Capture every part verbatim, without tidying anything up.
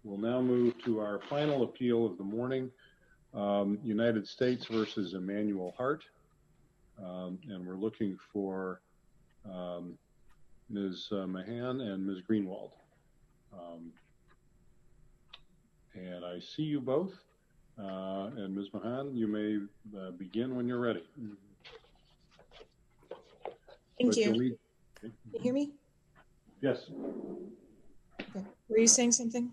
We'll now move to our final appeal of the morning, um, United States versus Emmanuel Hart. Um, and we're looking for um, Miz Mahan and Miz Greenwald. Um, and I see you both. Uh, and Miz Mahan, you may uh, begin when you're ready. Thank but you. Need... Can you hear me? Yes. Okay. Were you saying something?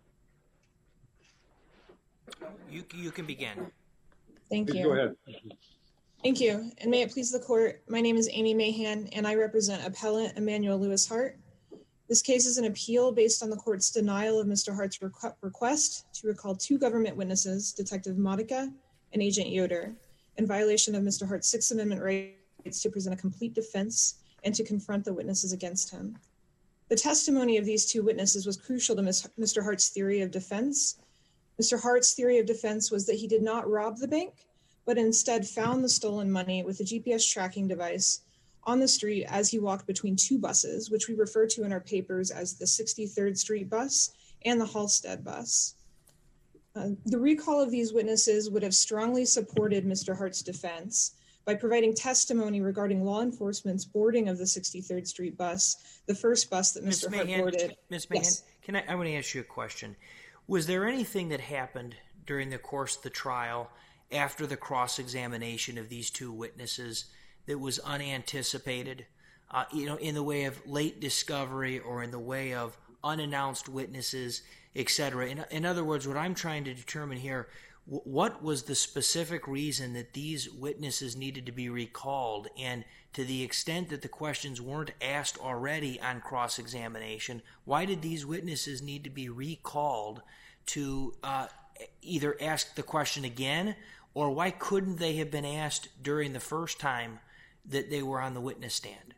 You, you can begin. Thank Please you. Go ahead. Thank you. And may it please the court, my name is Amy Mahan and I represent appellant Emmanuel Lewis Hart. This case is an appeal based on the court's denial of Mister Hart's requ- request to recall two government witnesses, Detective Modica and Agent Yoder, in violation of Mister Hart's Sixth Amendment rights to present a complete defense and to confront the witnesses against him. The testimony of these two witnesses was crucial to Mister Hart's theory of defense. Mister Hart's theory of defense was that he did not rob the bank, but instead found the stolen money with a G P S tracking device on the street as he walked between two buses, which we refer to in our papers as the sixty-third Street bus and the Halstead bus. Uh, the recall of these witnesses would have strongly supported Mister Hart's defense by providing testimony regarding law enforcement's boarding of the sixty-third Street bus, the first bus that Mister Hart boarded. Miz Mahan, yes. can I, I want to ask you a question. Was there anything that happened during the course of the trial after the cross-examination of these two witnesses that was unanticipated, uh, you know, in the way of late discovery or in the way of unannounced witnesses, et cetera? In, in other words, what I'm trying to determine here, w- what was the specific reason that these witnesses needed to be recalled? And to the extent that the questions weren't asked already on cross-examination, why did these witnesses need to be recalled to uh, either ask the question again, or why couldn't they have been asked during the first time that they were on the witness stand?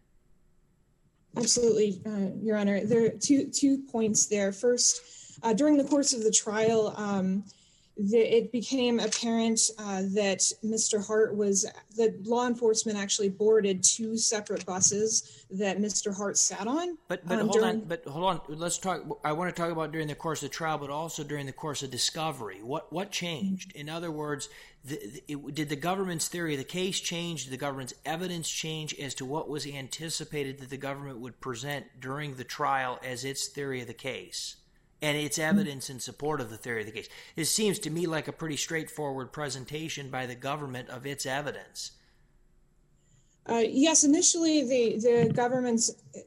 Absolutely, uh, Your Honor. There are two two points there. First, uh, during the course of the trial, um, the, it became apparent uh, that Mister Hart was, that law enforcement actually boarded two separate buses that Mister Hart sat on. But but um, hold during... on, but hold on. Let's talk. I want to talk about during the course of the trial, but also during the course of discovery. What what changed? In other words, the, the, it, did the government's theory of the case change? Did the government's evidence change as to what was anticipated that the government would present during the trial as its theory of the case and its evidence in support of the theory of the case? It seems to me like a pretty straightforward presentation by the government of its evidence. Uh, yes, initially the, the government's,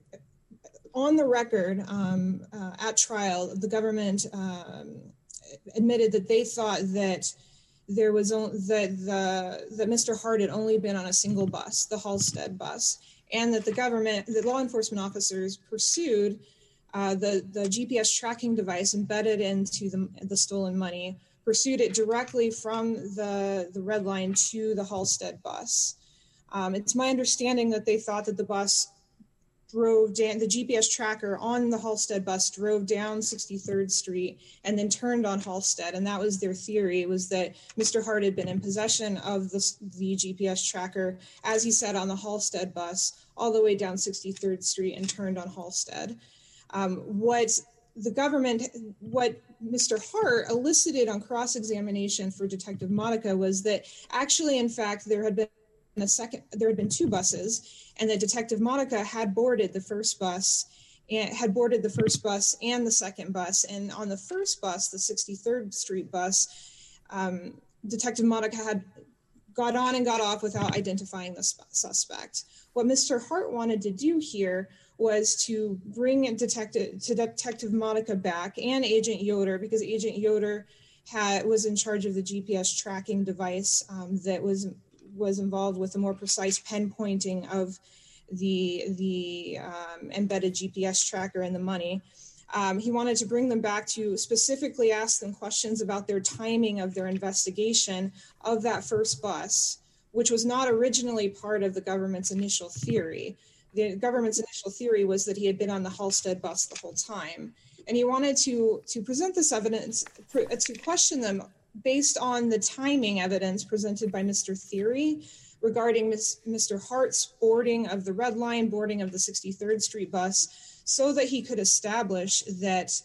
on the record um, uh, at trial, the government um, admitted that they thought that there was only, that the that Mister Hart had only been on a single bus, the Halstead bus, and that the government, the law enforcement officers pursued uh, the the G P S tracking device embedded into the the stolen money, pursued it directly from the the red line to the Halstead bus. Um, it's my understanding that they thought that the bus drove down, the G P S tracker on the Halstead bus drove down sixty-third Street and then turned on Halstead. And that was their theory, was that Mister Hart had been in possession of the, the G P S tracker, as he said, on the Halstead bus, all the way down sixty-third Street and turned on Halstead. Um, what the government, what Mister Hart elicited on cross-examination for Detective Modica was that actually, in fact, there had been a second, there had been two buses, and that Detective Modica had boarded the first bus and had boarded the first bus and the second bus. And on the first bus, the sixty-third Street bus, um, Detective Modica had got on and got off without identifying the sp- suspect. What Mister Hart wanted to do here was to bring Detective, to Detective Modica back and Agent Yoder, because Agent Yoder had, was in charge of the G P S tracking device um, that was was involved with a more precise pinpointing of the the um, embedded G P S tracker and the money. Um, he wanted to bring them back to specifically ask them questions about their timing of their investigation of that first bus, which was not originally part of the government's initial theory. The government's initial theory was that he had been on the Halstead bus the whole time. And he wanted to, to present this evidence, to question them based on the timing evidence presented by Mister Theory regarding Mister Hart's boarding of the Red Line, boarding of the sixty-third Street bus, so that he could establish that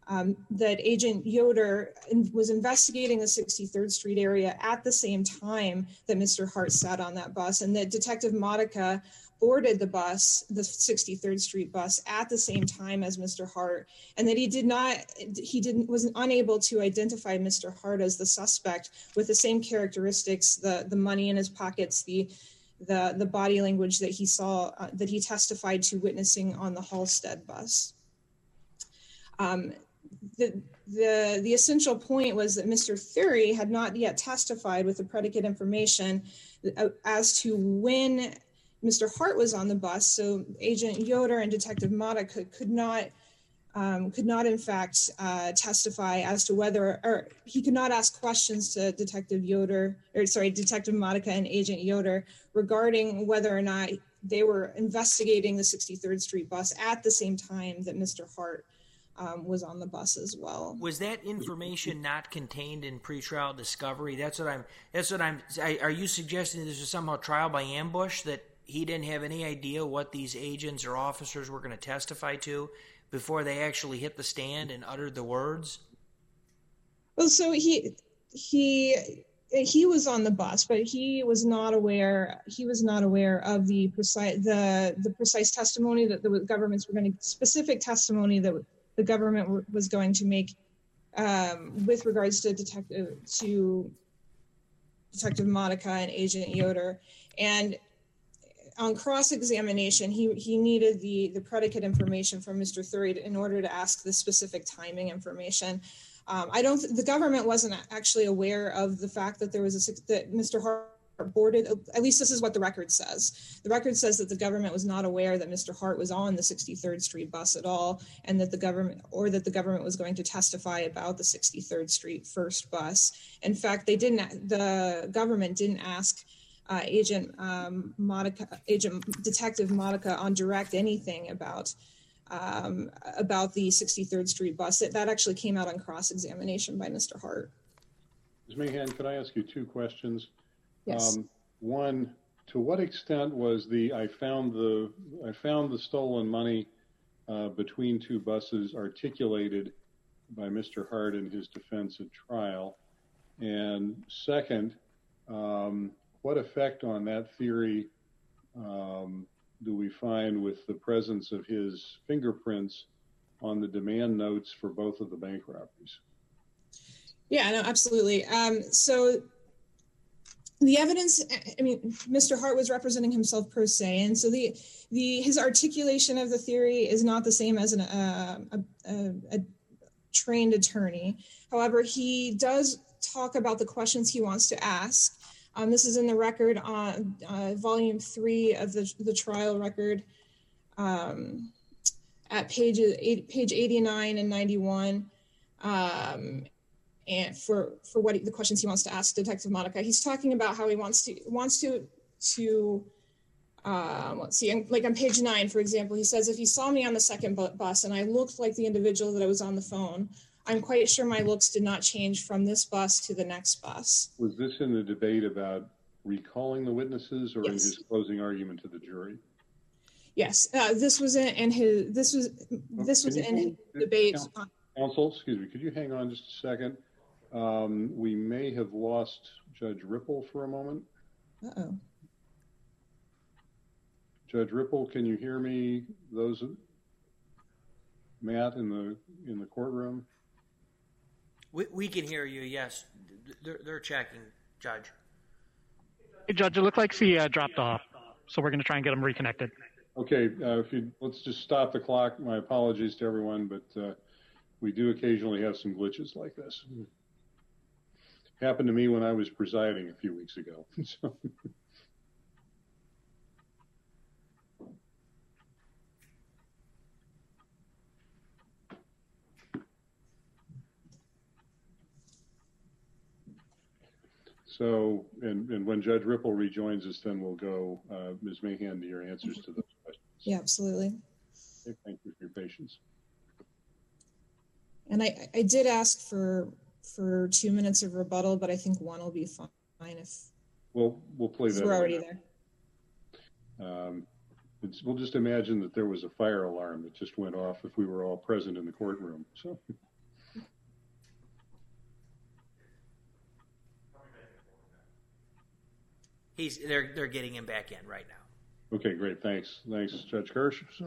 um, that Agent Yoder in, was investigating the sixty-third Street area at the same time that Mister Hart sat on that bus, and that Detective Modica boarded the bus, the sixty-third Street bus, at the same time as Mister Hart, and that he did not, he didn't, was unable to identify Mister Hart as the suspect with the same characteristics, the the money in his pockets, the the the body language that he saw, uh, that he testified to witnessing on the Halstead bus. Um, the, the, the essential point was that Mister Thury had not yet testified with the predicate information as to when Mister Hart was on the bus, so Agent Yoder and Detective Modica could, could not um, could not in fact uh, testify as to whether, or he could not ask questions to Detective Yoder, or sorry, Detective Modica and Agent Yoder regarding whether or not they were investigating the sixty-third Street bus at the same time that Mister Hart um, was on the bus as well. Was that information not contained in pretrial discovery? That's what I'm. That's what I'm. I, are you suggesting this was somehow trial by ambush, that he didn't have any idea what these agents or officers were going to testify to before they actually hit the stand and uttered the words? Well, so he he he was on the bus, but he was not aware. He was not aware of the precise the the precise testimony that the governments were going to specific testimony that the government was going to make um, with regards to detective to Detective Modica and Agent Yoder. And on cross-examination, he he needed the the predicate information from Mister Thury in order to ask the specific timing information. Um, I don't. The government wasn't actually aware of the fact that there was a that Mister Hart boarded. At least this is what the record says. The record says that the government was not aware that Mister Hart was on the sixty-third Street bus at all, and that the government or that the government was going to testify about the sixty-third Street first bus. In fact, they didn't. The government didn't ask Uh, Agent um, Modica, Agent Detective Modica on direct anything about um, about the sixty-third Street bus. That, that actually came out on cross-examination by Mister Hart. Miz Mahan, could I ask you two questions? Yes. Um, one, to what extent was the I found the I found the stolen money uh, between two buses articulated by Mister Hart in his defense at trial? And second, um, what effect on that theory um, do we find with the presence of his fingerprints on the demand notes for both of the bank robberies? Yeah, no, absolutely. Um, so the evidence, I mean, Mister Hart was representing himself pro se, and so the the his articulation of the theory is not the same as an, uh, a, a, a trained attorney. However, he does talk about the questions he wants to ask. Um, this is in the record on uh, volume three of the, the trial record um, at pages eight, page eighty-nine and ninety-one. Um, and for, for what he, the questions he wants to ask Detective Modica, he's talking about how he wants to, wants to, to um, let's see, like on page nine, for example, he says, if he saw me on the second bu- bus and I looked like the individual that I was on the phone, I'm quite sure my looks did not change from this bus to the next bus. Was this in the debate about recalling the witnesses, or Yes. in his closing argument to the jury? Yes, uh, this was in, in his. This was this was in his debate. Counsel, counsel, excuse me. Could you hang on just a second? Um, we may have lost Judge Ripple for a moment. Uh oh. Judge Ripple, can you hear me? Those Matt in the in the courtroom. We, we can hear you, yes. They're, they're checking, Judge. Hey, Judge, it looked like he uh, dropped off, so we're going to try and get him reconnected. Okay, uh, if you let's just stop the clock. My apologies to everyone, but uh, we do occasionally have some glitches like this. Happened to me when I was presiding a few weeks ago. So. So, and, and when Judge Ripple rejoins us, then we'll go, uh, Miz Mahan, to your answers to those questions. Yeah, absolutely. Okay, thank you for your patience. And I, I did ask for for two minutes of rebuttal, but I think one will be fine if We'll we'll play that. we're already there. Um, it's, we'll just imagine that there was a fire alarm that just went off if we were all present in the courtroom. So, He's they're they're getting him back in right now. Okay, great. Thanks. Thanks, Judge Kirsch. So,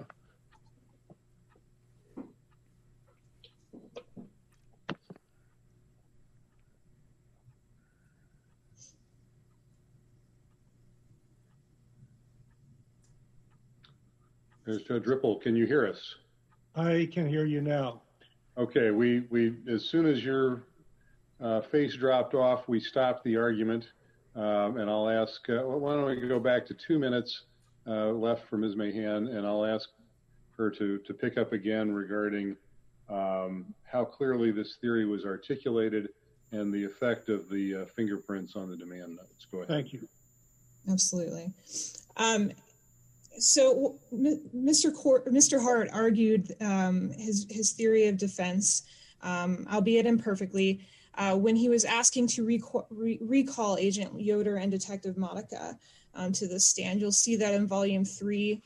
there's Judge Ripple. Can you hear us? I can hear you now. Okay, we, we as soon as your uh, face dropped off, we stopped the argument. Um, and I'll ask, uh, why don't we go back to two minutes uh, left for Miz Mahan, and I'll ask her to, to pick up again regarding um, how clearly this theory was articulated and the effect of the uh, fingerprints on the demand notes. Go ahead. Thank you. Absolutely. Um, so Mister Court, Mister Hart argued um, his, his theory of defense, um, albeit imperfectly, Uh, when he was asking to recall, re- recall Agent Yoder and Detective Monica um, to the stand. You'll see that in volume three,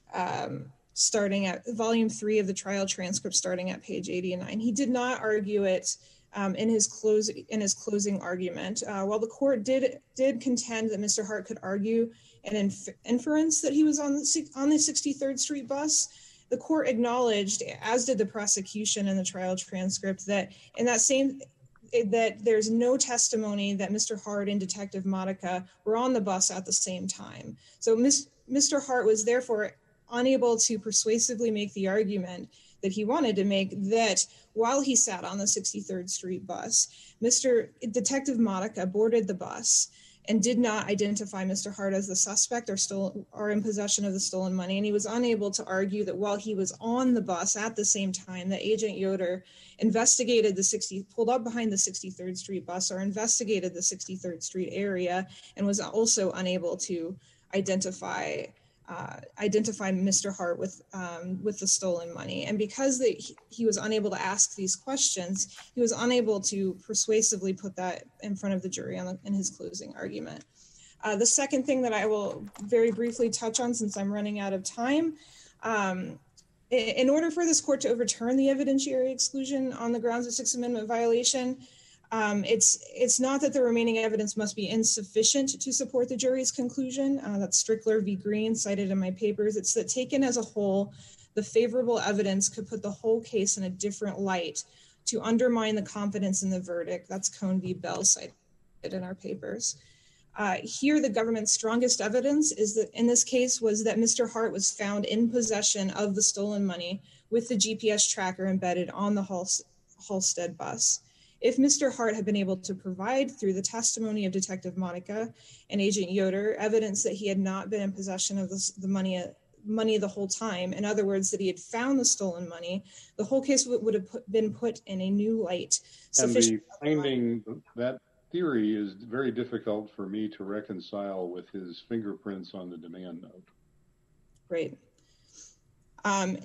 um, starting at volume three of the trial transcript, starting at page eighty-nine. He did not argue it um, in his close in his closing argument. Uh, while the court did did contend that Mister Hart could argue an inf- inference that he was on the on the sixty-third Street bus, the court acknowledged, as did the prosecution in the trial transcript, that in that same that there's no testimony that Mister Hart and Detective Monica were on the bus at the same time. So Mister Hart was therefore unable to persuasively make the argument that he wanted to make, that while he sat on the sixty-third Street bus, Mister Detective Monica boarded the bus and did not identify Mister Hart as the suspect or still or in possession of the stolen money. And he was unable to argue that while he was on the bus at the same time, that Agent Yoder investigated the sixty, pulled up behind the sixty-third Street bus or investigated the sixty-third Street area, and was also unable to identify uh, identify Mister Hart with um, with the stolen money. And because the, he, he was unable to ask these questions, he was unable to persuasively put that in front of the jury on the, in his closing argument. Uh, the second thing that I will very briefly touch on, since I'm running out of time, um, in order for this court to overturn the evidentiary exclusion on the grounds of Sixth Amendment violation, um, it's it's not that the remaining evidence must be insufficient to support the jury's conclusion. Uh, that's Strickler v. Green, cited in my papers. It's that taken as a whole, the favorable evidence could put the whole case in a different light to undermine the confidence in the verdict. That's Cone v. Bell, cited in our papers. Uh, here, the government's strongest evidence is that in this case was that Mister Hart was found in possession of the stolen money with the G P S tracker embedded on the Hals- Halstead bus. If Mister Hart had been able to provide, through the testimony of Detective Monica and Agent Yoder, evidence that he had not been in possession of the, the money, money the whole time, in other words, that he had found the stolen money, the whole case would, would have put, been put in a new light. And the finding that theory is very difficult for me to reconcile with his fingerprints on the demand note. Great. Um,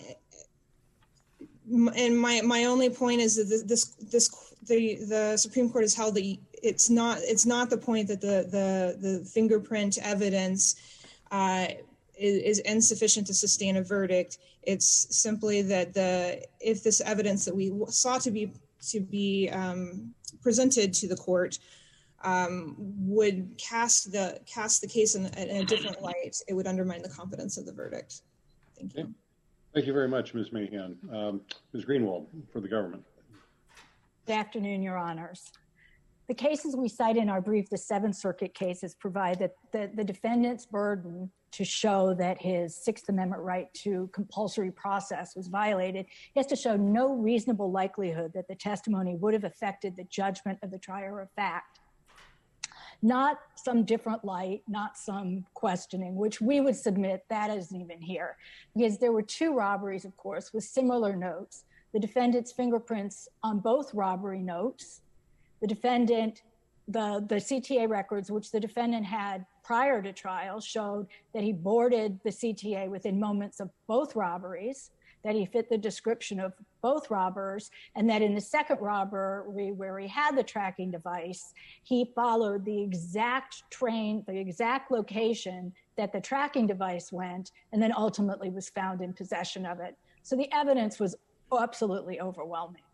and my my only point is that this this the the Supreme Court has held that it's not it's not the point that the the the fingerprint evidence uh, is, is insufficient to sustain a verdict. It's simply that the if this evidence that we sought to be to be um, presented to the court um, would cast the cast the case in, in a different light, it would undermine the confidence of the verdict. Thank you. Okay. Thank you very much, Miz Mahan. Um, Miz Greenwald, for the government. Good afternoon, Your Honors. The cases we cite in our brief, the Seventh Circuit cases, provide that the, the defendant's burden to show that his Sixth Amendment right to compulsory process was violated. He has to show no reasonable likelihood that the testimony would have affected the judgment of the trier of fact. Not some different light, not some questioning, which we would submit that isn't even here. Because there were two robberies, of course, with similar notes. The defendant's fingerprints on both robbery notes. The defendant, the, the C T A records, which the defendant had prior to trial, showed that he boarded the C T A within moments of both robberies, that he fit the description of both robbers, and that in the second robbery where he had the tracking device, he followed the exact train, the exact location that the tracking device went, and then ultimately was found in possession of it. So the evidence was absolutely overwhelming.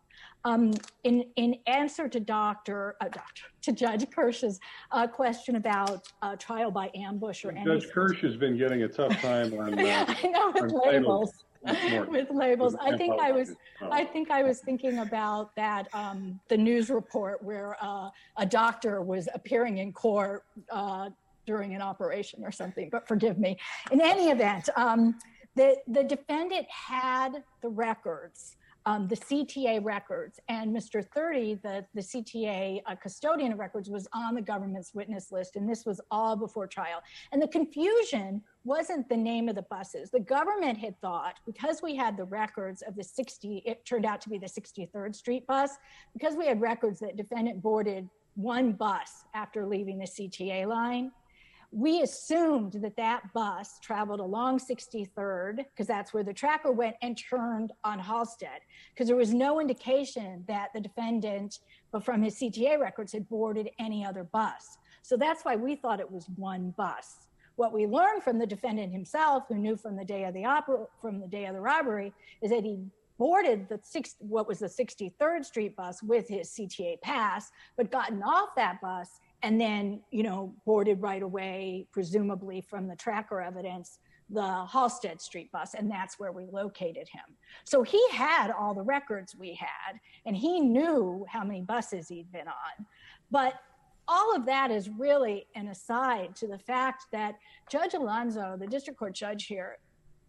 Um, in, in answer to Doctor uh, Doctor to Judge Kirsch's uh, question about uh, trial by ambush or any Judge Kirsch has been getting a tough time on. Uh, I know with labels. With labels, I think I was. I think I was thinking about that. Um, the news report where uh, a doctor was appearing in court uh, during an operation or something. But forgive me. In any event, um, the the defendant had the records. Um, the C T A records, and Mister thirty, the, the C T A uh, custodian of records, was on the government's witness list, and this was all before trial. And the confusion wasn't the name of the buses. The government had thought, because we had the records of the sixty, it turned out to be the sixty-third Street bus, because we had records that defendant boarded one bus after leaving the C T A line, we assumed that that bus traveled along sixty-third, because that's where the tracker went, and turned on Halstead, because there was no indication that the defendant, but from his C T A records, had boarded any other bus. So that's why we thought it was one bus. What we learned from the defendant himself, who knew from the day of the opera, from the day of the robbery, is that he boarded the six, what was the sixty-third Street bus with his C T A pass, but gotten off that bus and then, you know, boarded right away, presumably from the tracker evidence, the Halstead Street bus, and that's where we located him. So he had all the records we had, and he knew how many buses he'd been on. But all of that is really an aside to the fact that Judge Alonzo, the district court judge here,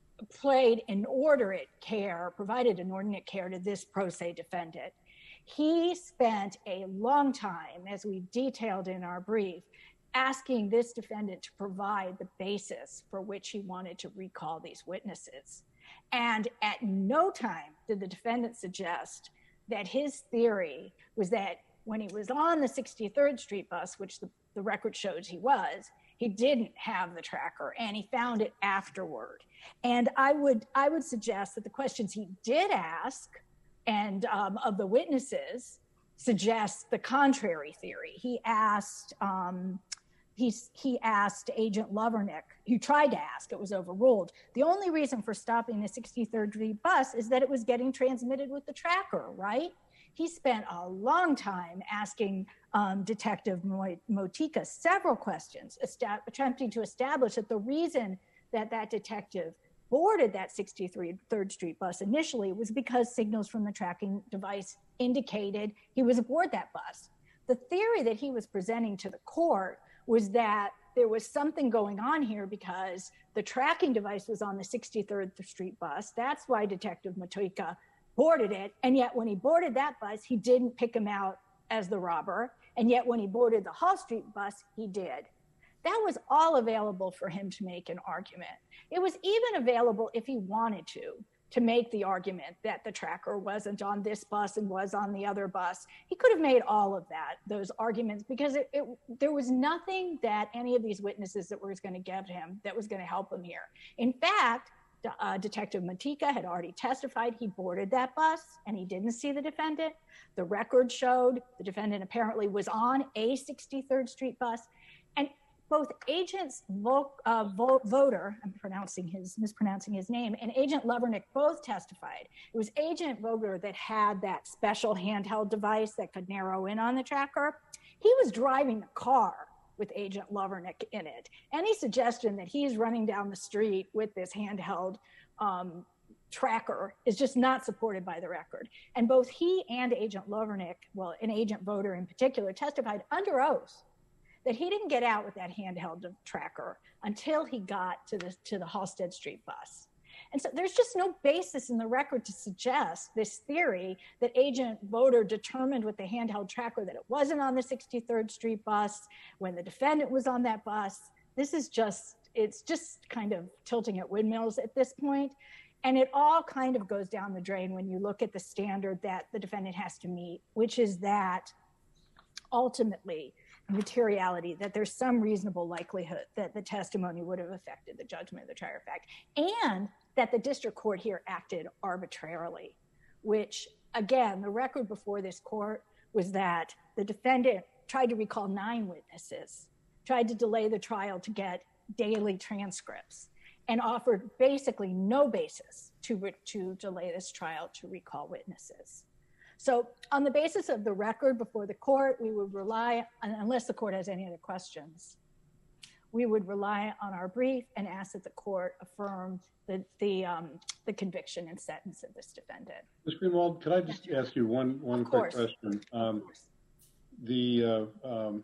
played inordinate care, provided inordinate care to this pro se defendant. He spent a long time, as we detailed in our brief, asking this defendant to provide the basis for which he wanted to recall these witnesses. And at no time did the defendant suggest that his theory was that when he was on the sixty-third Street bus, which the, the record shows he was, he didn't have the tracker and he found it afterward. And I would, I would suggest that the questions he did ask and um, of the witnesses suggest the contrary theory. He asked, um, he's, he asked Agent Lovernick, he tried to ask, it was overruled. The only reason for stopping the sixty-third Street bus is that it was getting transmitted with the tracker, right? He spent a long time asking um, Detective Motika several questions, attempting to establish that the reason that that detective boarded that sixty-third Street bus initially was because signals from the tracking device indicated he was aboard that bus. The theory that he was presenting to the court was that there was something going on here because the tracking device was on the sixty-third Street bus. That's why Detective Motika boarded it. And yet when he boarded that bus, he didn't pick him out as the robber. And yet when he boarded the Hall Street bus, he did. That was all available for him to make an argument. It was even available, if he wanted to, to make the argument that the tracker wasn't on this bus and was on the other bus. He could have made all of that, those arguments, because it, it, there was nothing that any of these witnesses that was going to give him that was going to help him here. In fact, uh, Detective Motika had already testified he boarded that bus and he didn't see the defendant. The record showed the defendant apparently was on a sixty-third Street bus. And both Agents Vol- uh, Vol- Voter, I'm pronouncing his, mispronouncing his name, and Agent Lovernick both testified. It was Agent Voter that had that special handheld device that could narrow in on the tracker. He was driving the car with Agent Lovernick in it. Any suggestion that he's running down the street with this handheld um, tracker is just not supported by the record. And both he and Agent Lovernick, well, and Agent Voter in particular, testified under oath that he didn't get out with that handheld tracker until he got to the to the Halstead Street bus. And so there's just no basis in the record to suggest this theory that Agent Voter determined with the handheld tracker that it wasn't on the sixty-third Street bus when the defendant was on that bus. This is just, it's just kind of tilting at windmills at this point. And it all kind of goes down the drain when you look at the standard that the defendant has to meet, which is that ultimately materiality, that there's some reasonable likelihood that the testimony would have affected the judgment of the trier of fact, and that the district court here acted arbitrarily, which, again, the record before this court was that the defendant tried to recall nine witnesses, tried to delay the trial to get daily transcripts, and offered basically no basis to, to delay this trial to recall witnesses. So on the basis of the record before the court, we would rely, unless the court has any other questions, we would rely on our brief and ask that the court affirm the the, um, the conviction and sentence of this defendant. Miz Greenwald, could I just yes, ask you one, one quick question? Um, the, uh, um,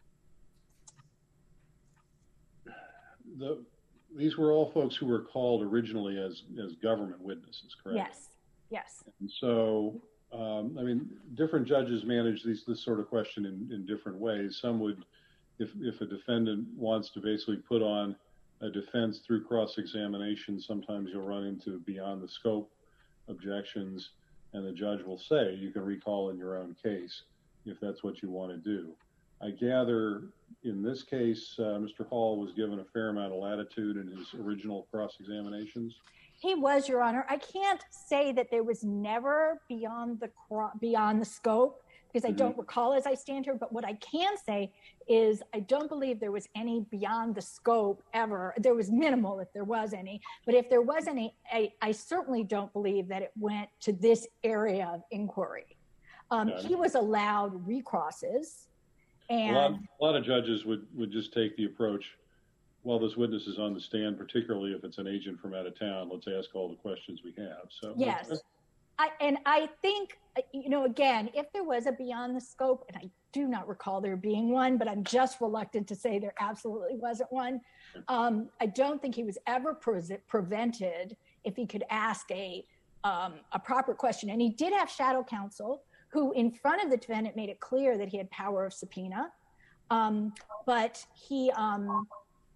the, these were all folks who were called originally as, as government witnesses, correct? Yes, yes. And so, um, I mean, different judges manage these, this sort of question in, in different ways. Some would, if, if a defendant wants to basically put on a defense through cross-examination, sometimes you'll run into beyond the scope objections, and the judge will say, you can recall in your own case if that's what you want to do. I gather in this case, uh, Mister Hall was given a fair amount of latitude in his original cross-examinations. He was, Your Honor. I can't say that there was never beyond the beyond the scope, because I mm-hmm. don't recall as I stand here, but what I can say is I don't believe there was any beyond the scope ever. There was minimal if there was any, but if there was any, I, I certainly don't believe that it went to this area of inquiry. Um, yeah. He was allowed recrosses. And a lot, a lot of judges would, would just take the approach, well, this witness is on the stand, particularly if it's an agent from out of town, let's ask all the questions we have. So yes. I, and I think, you know, again, if there was a beyond the scope, and I do not recall there being one, but I'm just reluctant to say there absolutely wasn't one. Um, I don't think he was ever pre- prevented if he could ask a um, a proper question. And he did have shadow counsel who in front of the defendant made it clear that he had power of subpoena. Um, but he, um,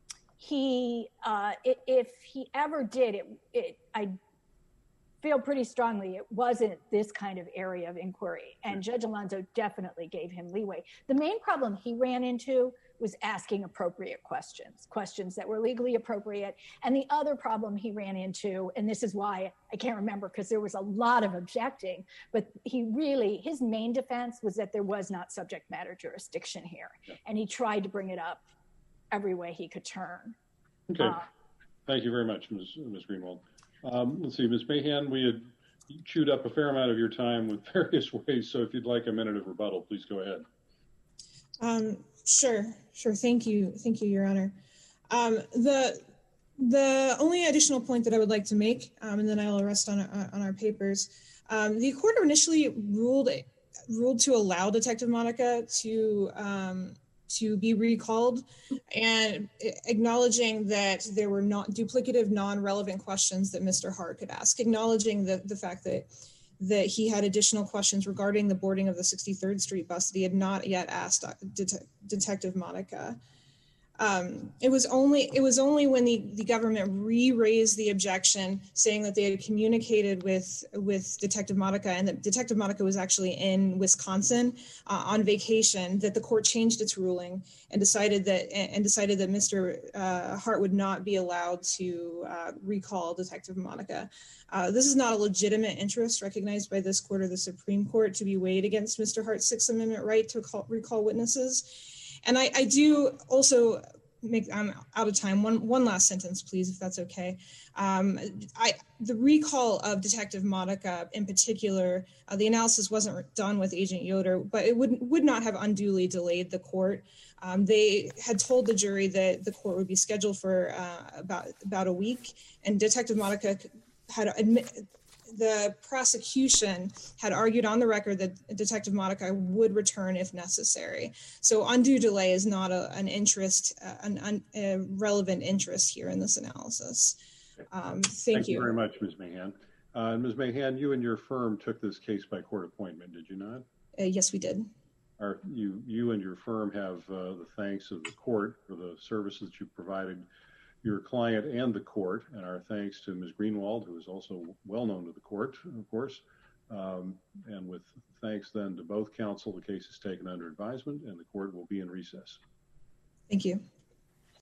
he uh, it, if he ever did, it, it I feel pretty strongly it wasn't this kind of area of inquiry, and Judge Alonzo definitely gave him leeway. The main problem he ran into was asking appropriate questions, questions that were legally appropriate. And the other problem he ran into, and this is why I can't remember because there was a lot of objecting, but he really, his main defense was that there was not subject matter jurisdiction here. Yeah. And he tried to bring it up every way he could turn. Okay, uh, thank you very much, Miz Miz Greenwald. Um, let's see, Miz Mahan, we had chewed up a fair amount of your time with various ways, so if you'd like a minute of rebuttal, please go ahead. Um, sure, sure. Thank you. Thank you, Your Honor. Um, the the only additional point that I would like to make, um, and then I'll rest on, on our papers, um, the court initially ruled ruled to allow Detective Monica to um, to be recalled, and acknowledging that there were not duplicative, non-relevant questions that Mister Hart could ask, acknowledging the, the fact that that he had additional questions regarding the boarding of the sixty-third Street bus that he had not yet asked Det- Detective Monica. Um, it was only it was only when the, the government re-raised the objection, saying that they had communicated with with Detective Monica and that Detective Monica was actually in Wisconsin uh, on vacation, that the court changed its ruling and decided that and decided that Mister Uh, Hart would not be allowed to uh, recall Detective Monica. Uh, this is not a legitimate interest recognized by this court or the Supreme Court to be weighed against Mister Hart's Sixth Amendment right to call, recall witnesses. And I, I do also make, I'm out of time, one one last sentence, please, if that's okay. Um, I the recall of Detective Monica in particular, uh, the analysis wasn't done with Agent Yoder, but it would, would not have unduly delayed the court. Um, they had told the jury that the court would be scheduled for uh, about, about a week, and Detective Monica had admit, the prosecution had argued on the record that Detective Monica would return if necessary. So undue delay is not a, an interest, uh, an, an, a relevant interest here in this analysis. Um, thank, thank you. you very much, Miz Mahan. Uh, Miz Mahan, you and your firm took this case by court appointment, did you not? Uh, yes, we did. Are you, you and your firm have uh, the thanks of the court for the services that you provided your client and the court, and our thanks to Miz Greenwald, who is also well known to the court, of course. Um, and with thanks then to both counsel, the case is taken under advisement and the court will be in recess. Thank you.